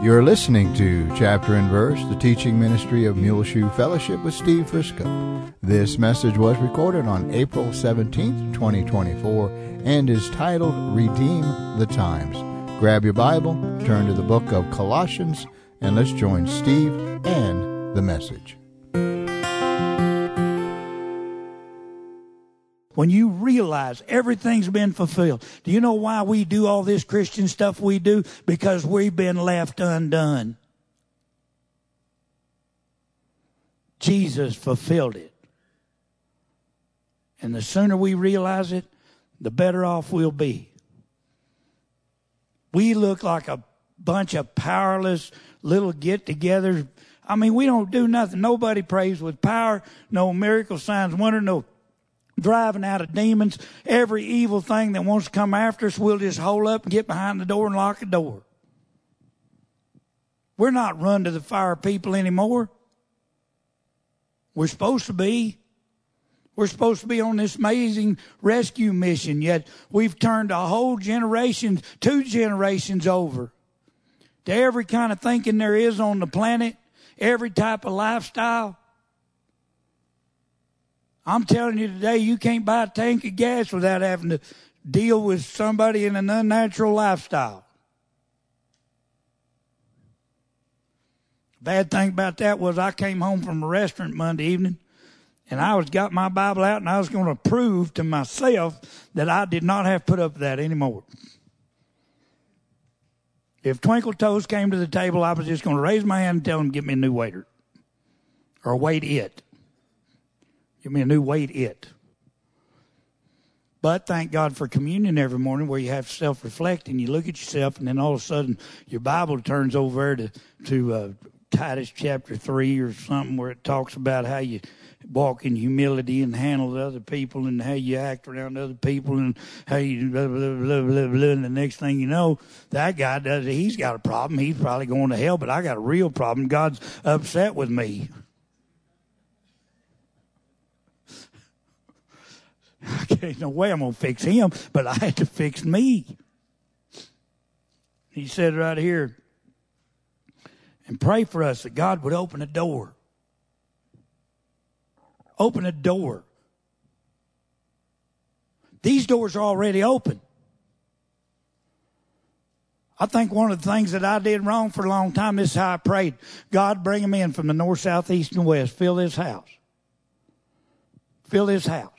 You're listening to Chapter and Verse, the teaching ministry of Muleshoe Fellowship with Steve Frisco. This message was recorded on April 17th, 2024, and is titled Redeem the Times. Grab your Bible, turn to the book of Colossians, and let's join Steve and the message. When you realize everything's been fulfilled. Do you know why we do all this Christian stuff we do? Because we've been left undone. Jesus fulfilled it. And the sooner we realize it, the better off we'll be. We look like a bunch of powerless little get-togethers. I mean, we don't do nothing. Nobody prays with power, no miracle signs, wonder, no driving out of demons. Every evil thing that wants to come after us, we'll just hold up and get behind the door and lock the door. We're not run to the fire people anymore. We're supposed to be. We're supposed to be on this amazing rescue mission, yet we've turned a whole generation, 2 generations over to every kind of thinking there is on the planet, every type of lifestyle. I'm telling you today, you can't buy a tank of gas without having to deal with somebody in an unnatural lifestyle. Bad thing about that was I came home from a restaurant Monday evening, and I got my Bible out, and I was going to prove to myself that I did not have to put up with that anymore. If Twinkle Toes came to the table, I was just going to raise my hand and tell them, get me a new waiter. Or wait it. Give me a new wait it. But thank God for communion every morning where you have to self-reflect and you look at yourself, and then all of a sudden your Bible turns over to Titus chapter 3 or something where it talks about how you walk in humility and handle other people and how you act around other people and how you blah, blah, blah, blah, blah. And the next thing you know, that guy he's got a problem. He's probably going to hell, but I got a real problem. God's upset with me. Ain't no way I'm going to fix him, but I had to fix me. He said right here, and pray for us that God would open a door. Open a door. These doors are already open. I think one of the things that I did wrong for a long time, this is how I prayed. God, bring them in from the north, south, east, and west. Fill this house. Fill this house.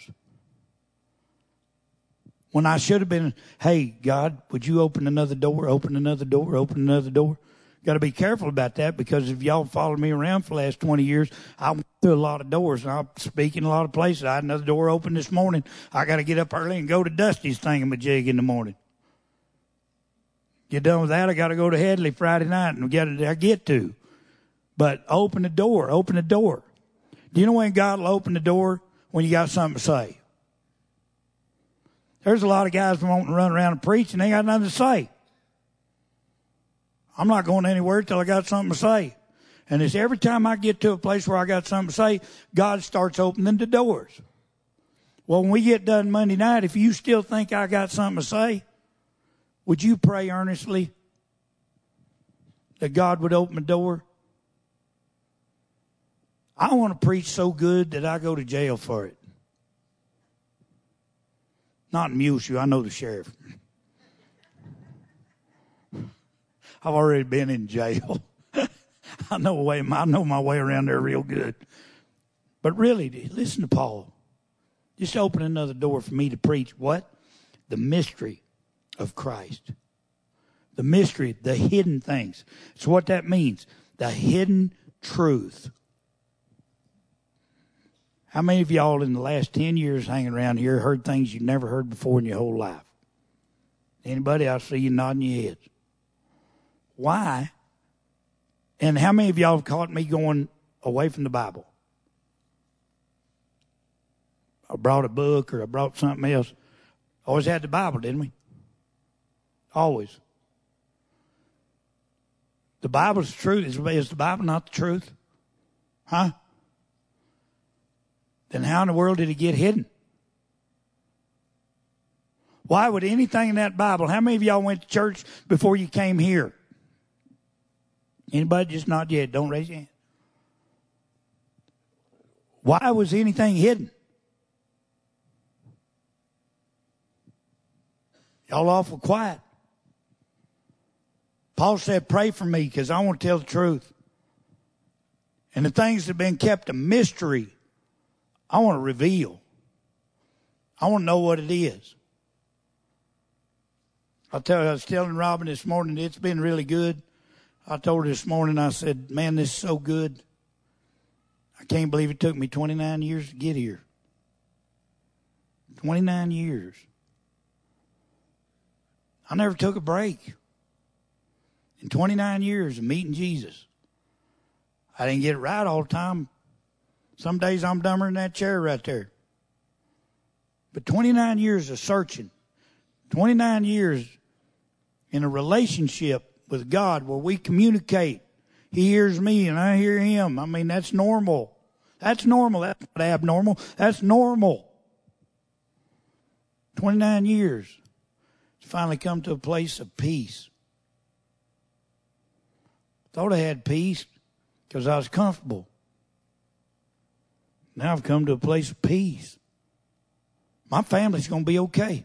When I should have been, hey, God, would you open another door, open another door, open another door? Got to be careful about that, because if y'all followed me around for the last 20 years, I went through a lot of doors, and I speak in a lot of places. I had another door open this morning. I got to get up early and go to Dusty's thingamajig in the morning. Get done with that, I got to go to Headley Friday night, and I get to. But open the door, open the door. Do you know when God will open the door? When you got something to say. There's a lot of guys wanting to run around and preach, and they ain't got nothing to say. I'm not going anywhere till I got something to say. And it's every time I get to a place where I got something to say, God starts opening the doors. Well, when we get done Monday night, if you still think I got something to say, would you pray earnestly that God would open the door? I want to preach so good that I go to jail for it. Not in Muleshoe, I know the sheriff. I've already been in jail. I know my way around there real good. But really, listen to Paul. Just open another door for me to preach what? The mystery of Christ. The mystery, the hidden things. It's what that means. The hidden truth. How many of y'all in the last 10 years hanging around here heard things you've never heard before in your whole life? Anybody? I see you nodding your heads. Why? And how many of y'all have caught me going away from the Bible? I brought a book or I brought something else. Always had the Bible, didn't we? Always. The Bible's the truth. Is the Bible not the truth? Huh? Then how in the world did it get hidden? Why would anything in that Bible, how many of y'all went to church before you came here? Anybody just not yet? Don't raise your hand. Why was anything hidden? Y'all awful quiet. Paul said, pray for me because I want to tell the truth. And the things that have been kept a mystery, I want to reveal. I want to know what it is. I'll tell you, I was telling Robin this morning, it's been really good. I told her this morning, I said, man, this is so good. I can't believe it took me 29 years to get here. 29 years. I never took a break. In 29 years of meeting Jesus. I didn't get it right all the time. Some days I'm dumber than that chair right there. But 29 years of searching. 29 years in a relationship with God where we communicate. He hears me and I hear him. I mean, that's normal. That's normal. That's not abnormal. That's normal. 29 years. It's finally come to a place of peace. Thought I had peace because I was comfortable. Now I've come to a place of peace. My family's going to be okay.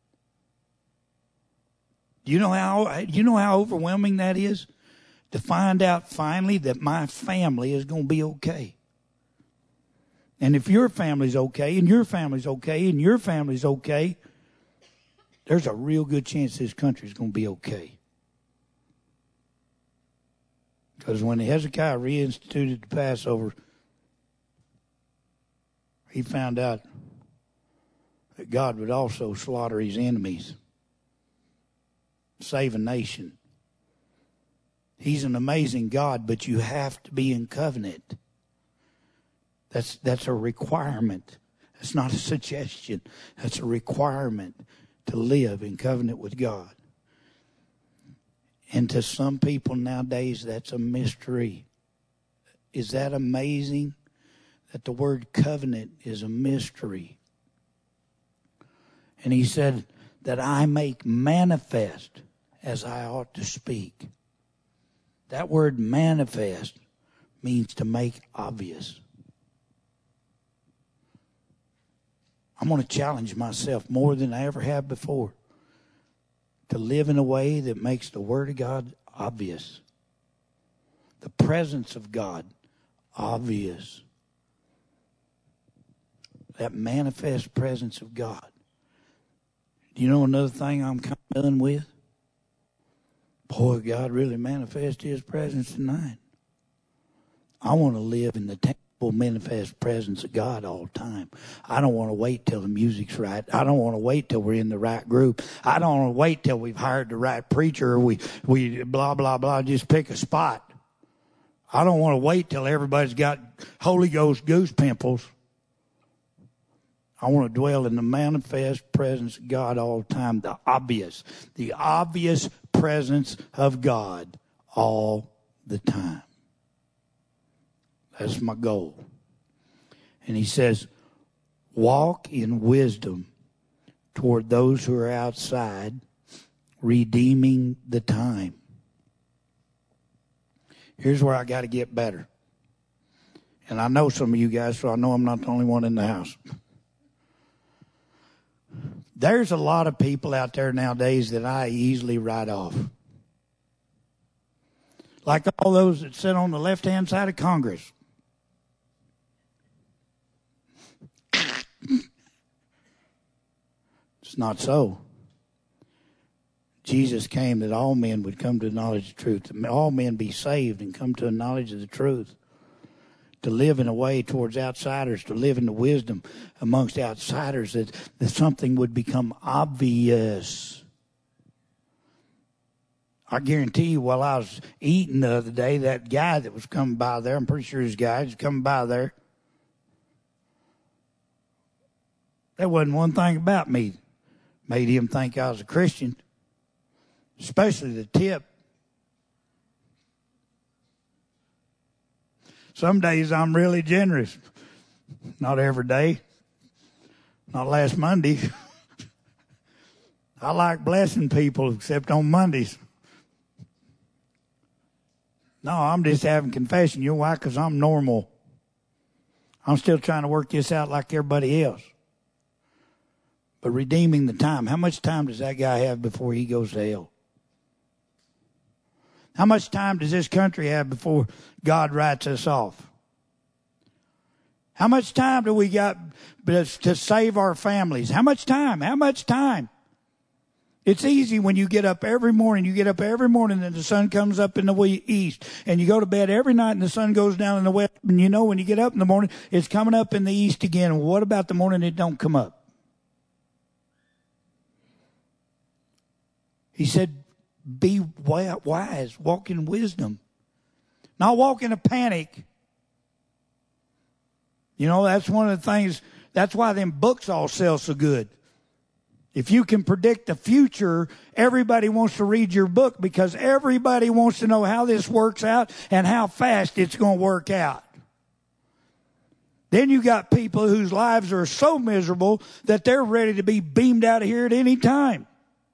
Do you know how overwhelming that is? To find out finally that my family is going to be okay. And if your family's okay, and your family's okay, and your family's okay, there's a real good chance this country's going to be okay. Because when Hezekiah reinstituted the Passover, he found out that God would also slaughter his enemies, save a nation. He's an amazing God, but you have to be in covenant. That's a requirement. That's not a suggestion. That's a requirement to live in covenant with God. And to some people nowadays, that's a mystery. Is that amazing? That the word covenant is a mystery. And he said that I make manifest as I ought to speak. That word manifest means to make obvious. I'm going to challenge myself more than I ever have before to live in a way that makes the Word of God obvious. The presence of God obvious. That manifest presence of God. Do you know another thing I'm kind of done with? Boy, God really manifested His presence tonight. I want to live in the tangible, manifest presence of God all the time. I don't want to wait till the music's right. I don't want to wait till we're in the right group. I don't want to wait till we've hired the right preacher or we blah, blah, blah, just pick a spot. I don't want to wait till everybody's got Holy Ghost goose pimples. I want to dwell in the manifest presence of God all the time. The obvious presence of God all the time. That's my goal. And he says, walk in wisdom toward those who are outside, redeeming the time. Here's where I got to get better. And I know some of you guys, so I know I'm not the only one in the house. There's a lot of people out there nowadays that I easily write off. Like all those that sit on the left-hand side of Congress. It's not so. Jesus came that all men would come to the knowledge of the truth. That all men be saved and come to a knowledge of the truth. To live in a way towards outsiders, to live in the wisdom amongst outsiders, that something would become obvious. I guarantee you, while I was eating the other day, that guy that was coming by there, I'm pretty sure this guy was coming by there, there wasn't one thing about me made him think I was a Christian, especially the tip. Some days I'm really generous. Not every day. Not last Monday. I like blessing people except on Mondays. No, I'm just having confession. You know why? Because I'm normal. I'm still trying to work this out like everybody else. But redeeming the time. How much time does that guy have before he goes to hell? How much time does this country have before God writes us off? How much time do we got to save our families? How much time? How much time? It's easy when you get up every morning. You get up every morning and the sun comes up in the east. And you go to bed every night and the sun goes down in the west. And you know when you get up in the morning, it's coming up in the east again. What about the morning it don't come up? He said, be wise, walk in wisdom. Not walk in a panic. You know, that's one of the things, that's why them books all sell so good. If you can predict the future, everybody wants to read your book because everybody wants to know how this works out and how fast it's going to work out. Then you got people whose lives are so miserable that they're ready to be beamed out of here at any time.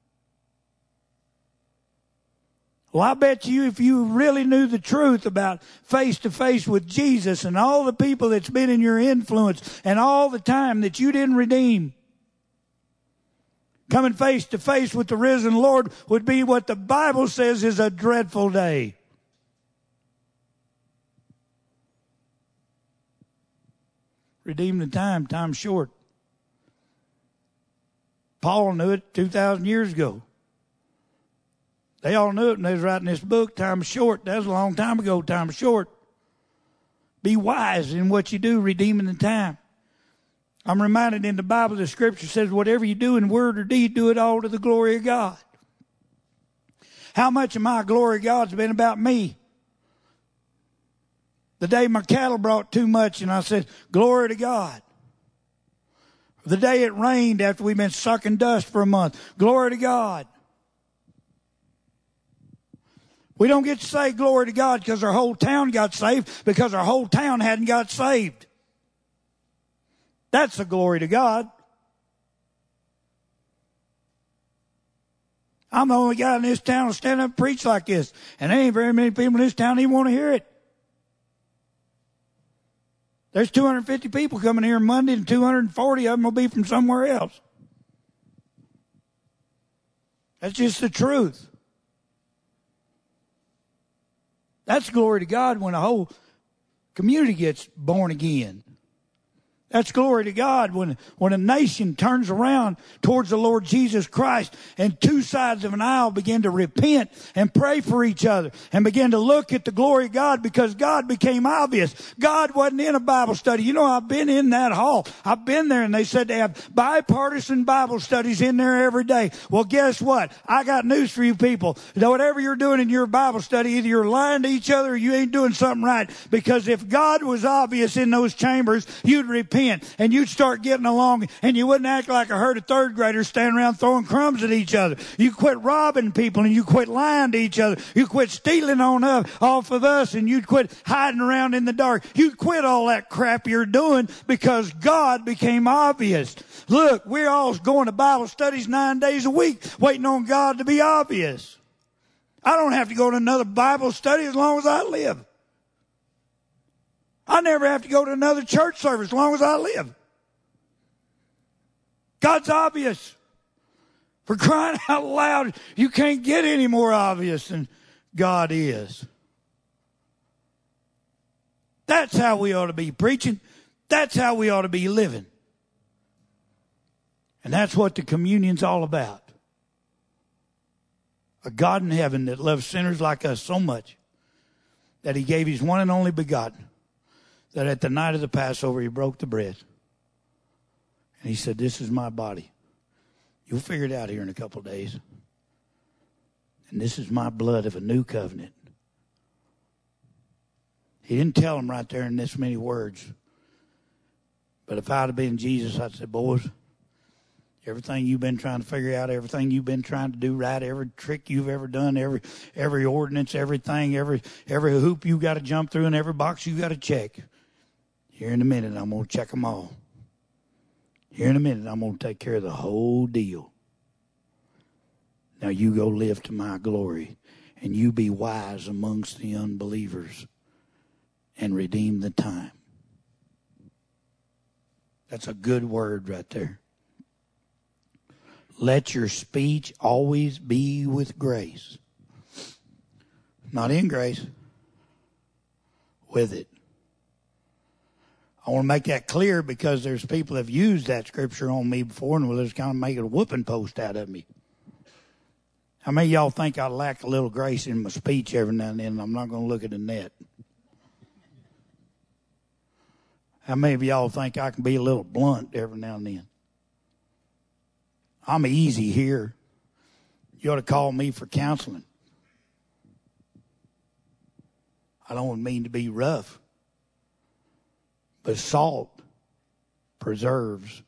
Well, I bet you if you really knew the truth about face to face with Jesus and all the people that's been in your influence and all the time that you didn't redeem, coming face to face with the risen Lord would be what the Bible says is a dreadful day. Redeem the time. Time's short. Paul knew it 2,000 years ago. They all knew it when they was writing this book. Time's short. That was a long time ago. Time's short. Be wise in what you do, redeeming the time. I'm reminded in the Bible, the scripture says, whatever you do in word or deed, do it all to the glory of God. How much of my glory of God's been about me? The day my cattle brought too much and I said, glory to God. The day it rained after we've been sucking dust for a month, glory to God. We don't get to say glory to God because our whole town got saved, because our whole town hadn't got saved. That's the glory to God. I'm the only guy in this town to stand up and preach like this. And there ain't very many people in this town even want to hear it. There's 250 people coming here Monday and 240 of them will be from somewhere else. That's just the truth. That's glory to God when a whole community gets born again. That's glory to God when a nation turns around towards the Lord Jesus Christ and two sides of an aisle begin to repent and pray for each other and begin to look at the glory of God because God became obvious. God wasn't in a Bible study. You know, I've been in that hall. I've been there and they said they have bipartisan Bible studies in there every day. Well, guess what? I got news for you people. Whatever you're doing in your Bible study, either you're lying to each other or you ain't doing something right. Because if God was obvious in those chambers, you'd repent. And you'd start getting along and you wouldn't act like a herd of third graders standing around throwing crumbs at each other. You quit robbing people and you quit lying to each other. You quit stealing off of us and you'd quit hiding around in the dark. You'd quit all that crap you're doing because God became obvious. Look, we're all going to Bible studies 9 days a week waiting on God to be obvious. I don't have to go to another Bible study as long as I live. I never have to go to another church service as long as I live. God's obvious. For crying out loud, you can't get any more obvious than God is. That's how we ought to be preaching. That's how we ought to be living. And that's what the communion's all about. A God in heaven that loves sinners like us so much that he gave his one and only begotten, that at the night of the Passover, he broke the bread. And he said, this is my body. You'll figure it out here in a couple of days. And this is my blood of a new covenant. He didn't tell them right there in this many words. But if I'd have been Jesus, I'd say, boys, everything you've been trying to figure out, everything you've been trying to do right, every trick you've ever done, every ordinance, everything, every hoop you got to jump through and every box you got to check. Here in a minute, I'm going to check them all. Here in a minute, I'm going to take care of the whole deal. Now you go live to my glory and you be wise amongst the unbelievers and redeem the time. That's a good word right there. Let your speech always be with grace. Not in grace, with it. I want to make that clear because there's people that have used that scripture on me before and will just kind of make a whooping post out of me. How many of y'all think I lack a little grace in my speech every now and then and I'm not going to look at the net? How many of y'all think I can be a little blunt every now and then? I'm easy here. You ought to call me for counseling. I don't mean to be rough. But salt preserves.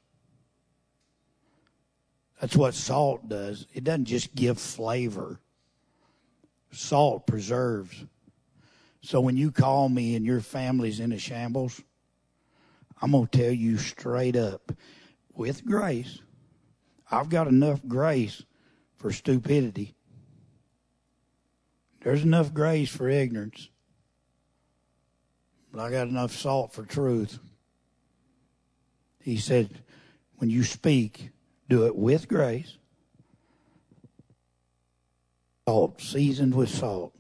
That's what salt does. It doesn't just give flavor. Salt preserves. So when you call me and your family's in a shambles, I'm going to tell you straight up, with grace, I've got enough grace for stupidity. There's enough grace for ignorance. But I got enough salt for truth. He said, when you speak, do it with grace. Salt, seasoned with salt.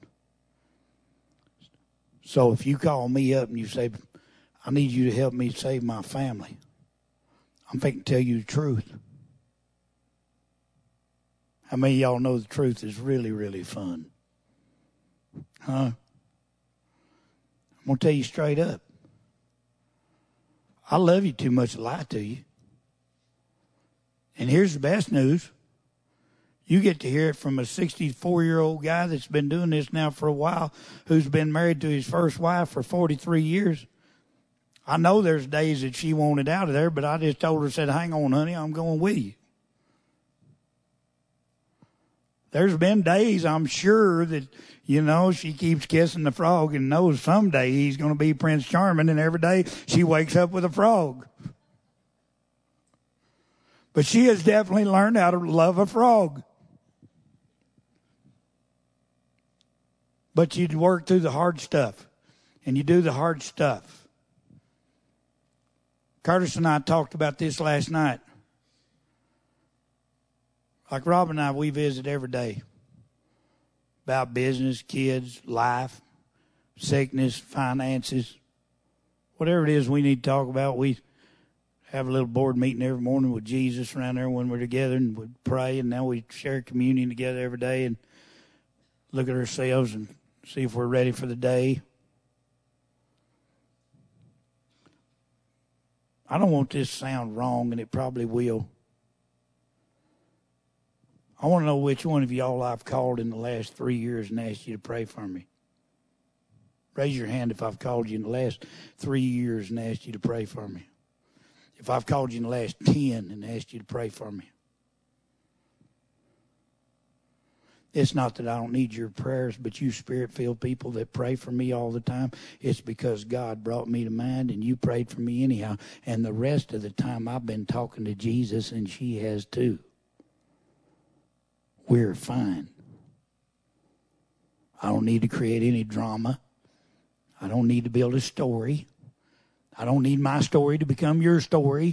So if you call me up and you say, I need you to help me save my family, I'm thinking to tell you the truth. How many of y'all know the truth is really, really fun? Huh? I'm going to tell you straight up. I love you too much to lie to you. And here's the best news. You get to hear it from a 64-year-old guy that's been doing this now for a while, who's been married to his first wife for 43 years. I know there's days that she wanted out of there, but I just told her, said, hang on, honey, I'm going with you. There's been days, I'm sure, that, she keeps kissing the frog and knows someday he's going to be Prince Charming, and every day she wakes up with a frog. But she has definitely learned how to love a frog. But you work through the hard stuff, and you do the hard stuff. Curtis and I talked about this last night. Like Rob and I, we visit every day about business, kids, life, sickness, finances, whatever it is we need to talk about. We have a little board meeting every morning with Jesus around there when we're together, and we pray, and now we share communion together every day and look at ourselves and see if we're ready for the day. I don't want this to sound wrong, and it probably will. I want to know which one of y'all I've called in the last 3 years and asked you to pray for me. Raise your hand if I've called you in the last 3 years and asked you to pray for me. If I've called you in the last 10 and asked you to pray for me. It's not that I don't need your prayers, but you spirit-filled people that pray for me all the time, it's because God brought me to mind and you prayed for me anyhow. And the rest of the time I've been talking to Jesus, and she has too. We're fine. I don't need to create any drama. I don't need to build a story. I don't need my story to become your story.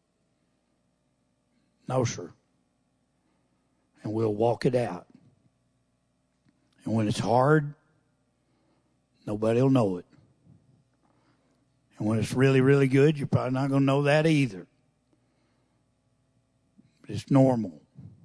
No, sir. And we'll walk it out. And when it's hard, nobody will know it. And when it's really, really good, you're probably not going to know that either. But it's normal.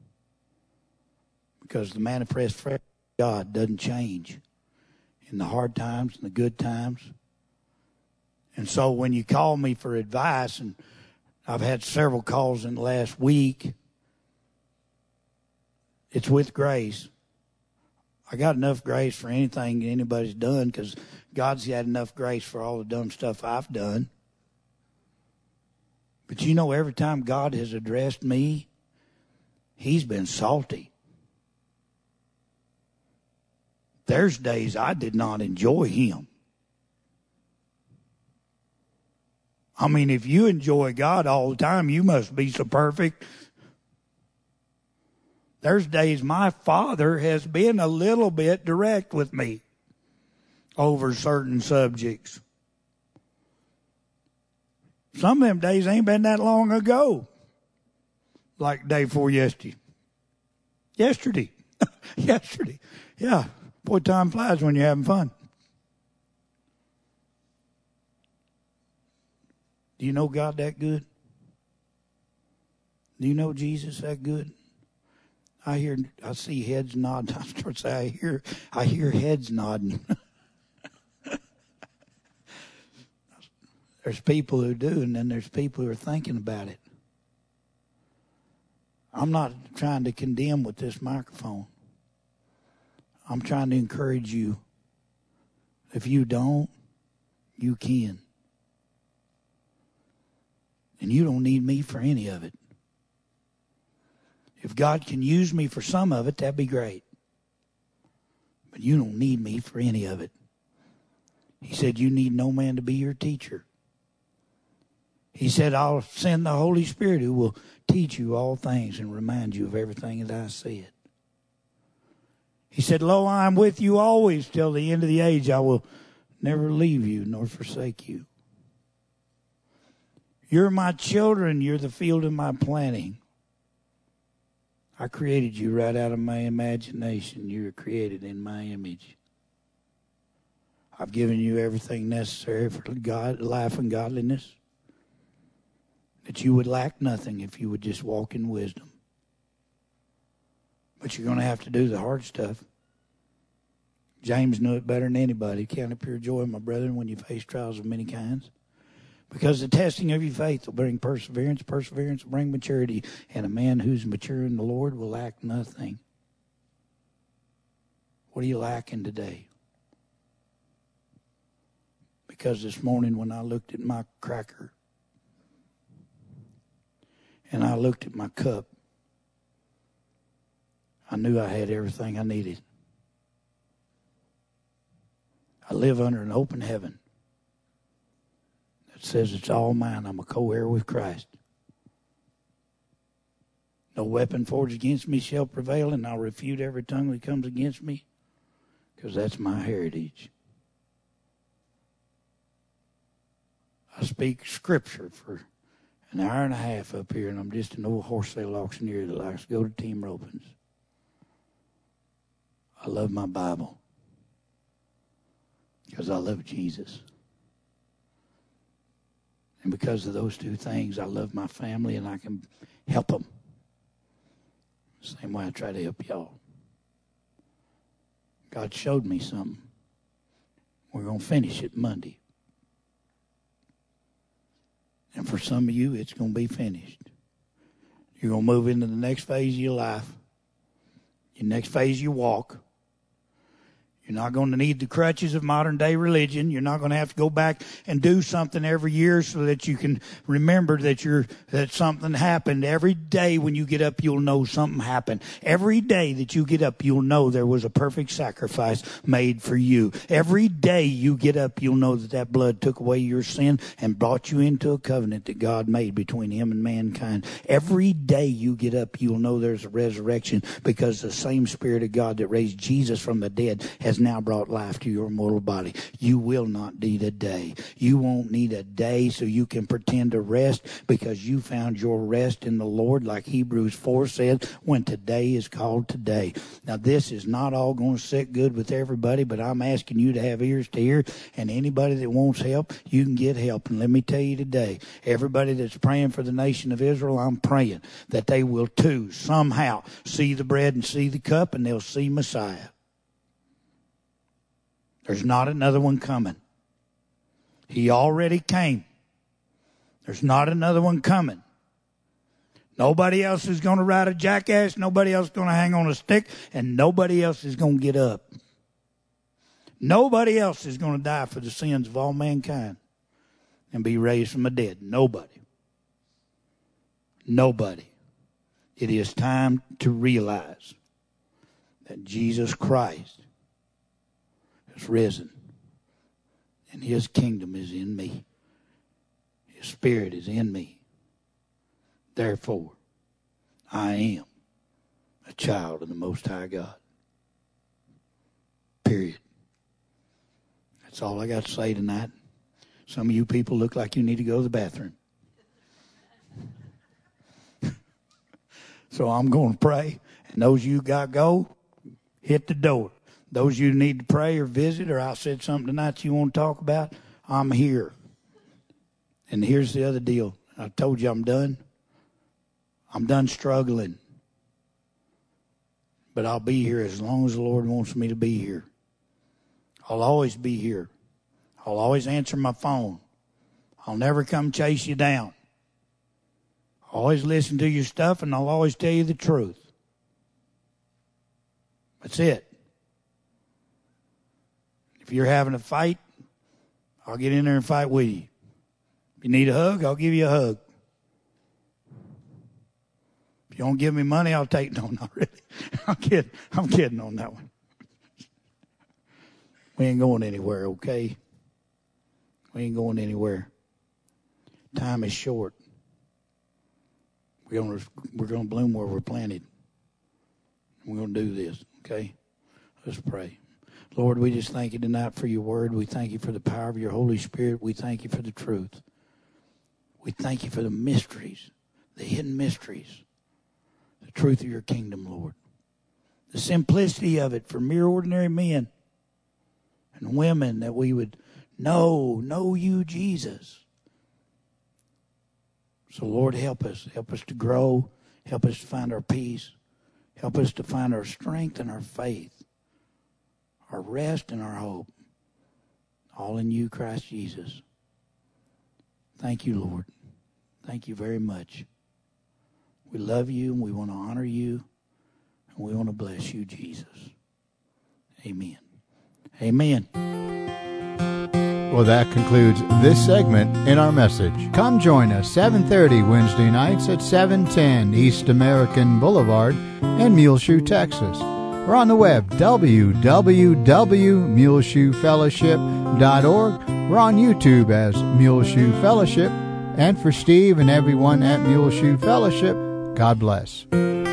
Because the manifest presence of God doesn't change in the hard times and the good times. And so when you call me for advice, and I've had several calls in the last week, it's with grace. I got enough grace for anything anybody's done, because God's had enough grace for all the dumb stuff I've done. But every time God has addressed me, He's been salty. There's days I did not enjoy Him. I mean, if you enjoy God all the time, you must be so perfect. There's days my father has been a little bit direct with me over certain subjects. Some of them days ain't been that long ago. Like day before yesterday. Yesterday. Yesterday. Yeah. Boy, time flies when you're having fun. Do you know God that good? Do you know Jesus that good? I see heads nodding. I start to say, I hear heads nodding. There's people who do, and then there's people who are thinking about it. I'm not trying to condemn with this microphone. I'm trying to encourage you. If you don't, you can. And you don't need me for any of it. If God can use me for some of it, that'd be great. But you don't need me for any of it. He said, you need no man to be your teacher. He said, I'll send the Holy Spirit who will teach you all things and remind you of everything that I said. He said, lo, I am with you always till the end of the age. I will never leave you nor forsake you. You're my children. You're the field of my planting. I created you right out of my imagination. You were created in my image. I've given you everything necessary for God, life and godliness. That you would lack nothing if you would just walk in wisdom. But you're going to have to do the hard stuff. James knew it better than anybody. Count it pure joy, my brethren, when you face trials of many kinds. Because the testing of your faith will bring perseverance. Perseverance will bring maturity. And a man who's mature in the Lord will lack nothing. What are you lacking today? Because this morning when I looked at my cracker and I looked at my cup, I knew I had everything I needed. I live under an open heaven that says it's all mine. I'm a co-heir with Christ. No weapon forged against me shall prevail, and I'll refute every tongue that comes against me, because that's my heritage. I speak scripture for an hour and a half up here, and I'm just an old horse sale auctioneer that likes to go to team ropings. I love my Bible because I love Jesus. And because of those two things, I love my family and I can help them. Same way I try to help y'all. God showed me something. We're going to finish it Monday. And for some of you, it's going to be finished. You're going to move into the next phase of your life. Your next phase of your walk. You're not going to need the crutches of modern day religion. You're not going to have to go back and do something every year so that you can remember that something happened. Every day when you get up, you'll know something happened. Every day that you get up, you'll know there was a perfect sacrifice made for you. Every day you get up, you'll know that blood took away your sin and brought you into a covenant that God made between him and mankind. Every day you get up, you'll know there's a resurrection because the same Spirit of God that raised Jesus from the dead has now brought life to your mortal body. You will not need a day. You won't need a day so you can pretend to rest because you found your rest in the Lord, like Hebrews 4 said, when today is called today. Now, this is not all going to sit good with everybody, but I'm asking you to have ears to hear, and anybody that wants help, you can get help. And let me tell you today, everybody that's praying for the nation of Israel, I'm praying that they will too somehow see the bread and see the cup, and they'll see Messiah. There's not another one coming. He already came. There's not another one coming. Nobody else is going to ride a jackass. Nobody else is going to hang on a stick. And nobody else is going to get up. Nobody else is going to die for the sins of all mankind and be raised from the dead. Nobody. Nobody. It is time to realize that Jesus Christ is risen, and his kingdom is in me. His Spirit is in me. Therefore, I am a child of the Most High God. Period. That's all I got to say tonight. Some of you people look like you need to go to the bathroom. So I'm going to pray. And those of you got to go, hit the door. Those of you who need to pray or visit, or I said something tonight you want to talk about, I'm here. And here's the other deal. I told you I'm done. I'm done struggling. But I'll be here as long as the Lord wants me to be here. I'll always be here. I'll always answer my phone. I'll never come chase you down. I'll always listen to your stuff, and I'll always tell you the truth. That's it. If you're having a fight, I'll get in there and fight with you. If you need a hug, I'll give you a hug. If you don't give me money, I'll take it. No, not really. I'm kidding on that one. We ain't going anywhere, okay? We ain't going anywhere. Time is short. We're gonna bloom where we're planted. We're gonna do this, okay? Let's pray. Lord, we just thank you tonight for your word. We thank you for the power of your Holy Spirit. We thank you for the truth. We thank you for the mysteries, the hidden mysteries, the truth of your kingdom, Lord. The simplicity of it for mere ordinary men and women, that we would know you, Jesus. So, Lord, help us. Help us to grow. Help us to find our peace. Help us to find our strength and our faith, our rest and our hope, all in you, Christ Jesus. Thank you, Lord. Thank you very much. We love you, and we want to honor you, and we want to bless you, Jesus. Amen. Amen. Well, that concludes this segment in our message. Come join us 7:30 Wednesday nights at 710 East American Boulevard in Muleshoe, Texas. We're on the web, www.muleshoefellowship.org. We're on YouTube as Muleshoe Fellowship. And for Steve and everyone at Muleshoe Fellowship, God bless.